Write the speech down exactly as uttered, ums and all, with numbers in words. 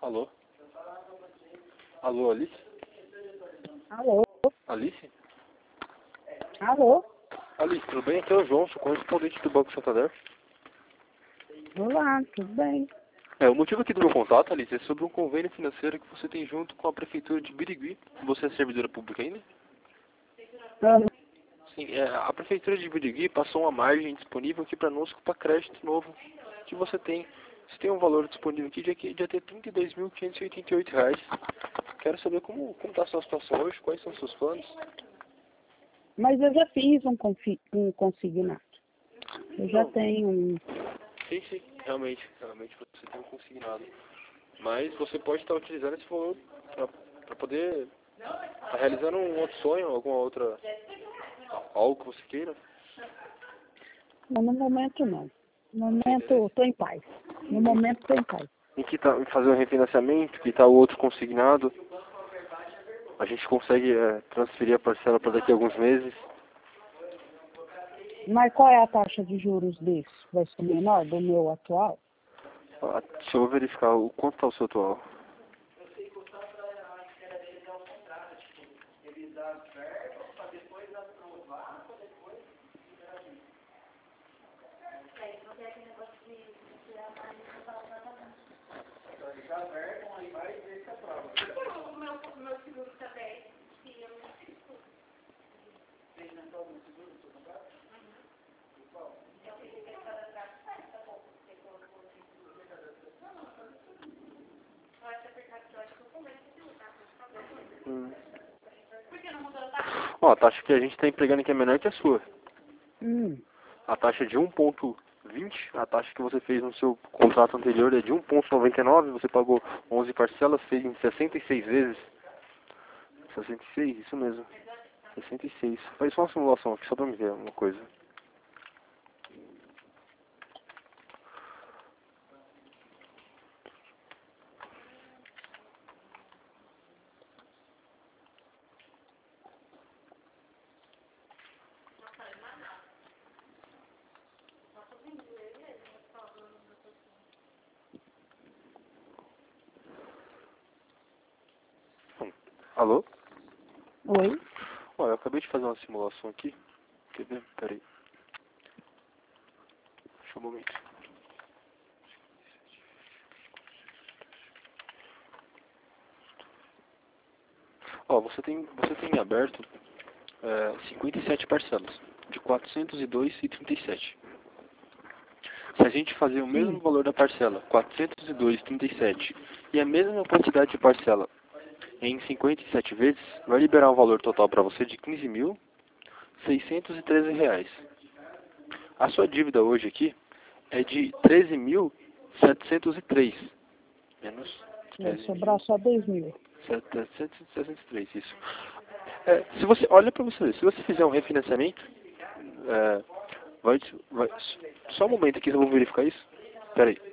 Alô? Alô, Alice? Alô? Alice? Alô? Alice, tudo bem? Aqui é o João, sou correspondente do Banco Santander. Olá, tudo bem? É, o motivo aqui do meu contato, Alice, é sobre um convênio financeiro que você tem junto com a Prefeitura de Birigui. Você é servidora pública ainda? Ah, Sim, é, a Prefeitura de Birigui passou uma margem disponível aqui para nós para crédito novo que você tem. Você tem um valor disponível aqui de, aqui, de até trinta e dois mil quinhentos e oitenta e oito reais. Quero saber como está a sua situação hoje, quais são os seus planos. mas eu já fiz um, confi um consignado. Eu já Não. tenho um... Sim, sim, realmente, realmente você tem um consignado. Mas você pode estar utilizando esse valor para poder estar realizando um outro sonho, alguma outra, algo que você queira. Mas no momento não. No Não tem momento interesse? estou em paz. No momento estou em paz. Em que tá, em fazer um refinanciamento, que está o outro consignado, a gente consegue é, transferir a parcela para daqui a alguns meses. Mas qual é a taxa de juros desse? Vai ser menor do meu atual? Ah, deixa eu verificar o quanto está o seu atual. Hum. Ó, a taxa que a gente está empregando aqui é menor que a sua. Hum, A taxa de um ponto vinte, a taxa que você fez no seu contrato anterior é de um ponto noventa e nove, você pagou onze parcelas, fez em sessenta e seis vezes. sessenta e seis, isso mesmo. sessenta e seis. Faz só uma simulação aqui, só pra me ver uma coisa. Hum. Alô? oi? Olha, eu acabei de fazer uma simulação aqui. Quer ver? Pera aí. Deixa um momento. Ó, você tem, você tem aberto é, cinquenta e sete parcelas, de quatrocentos e dois reais e trinta e sete. Se a gente fazer o mesmo Hum, valor da parcela, quatrocentos e dois reais e trinta e sete, e a mesma quantidade de parcela em cinquenta e sete vezes, vai liberar um valor total para você de quinze mil seiscentos e treze reais. A sua dívida hoje aqui é de treze mil setecentos e três. Menos vai treze sobrar mil só dois mil. setecentos e sessenta e três, isso. É, se você, olha para você ver, se você fizer um refinanciamento, é, vai, vai, só um momento aqui que eu vou verificar isso. Pera aí.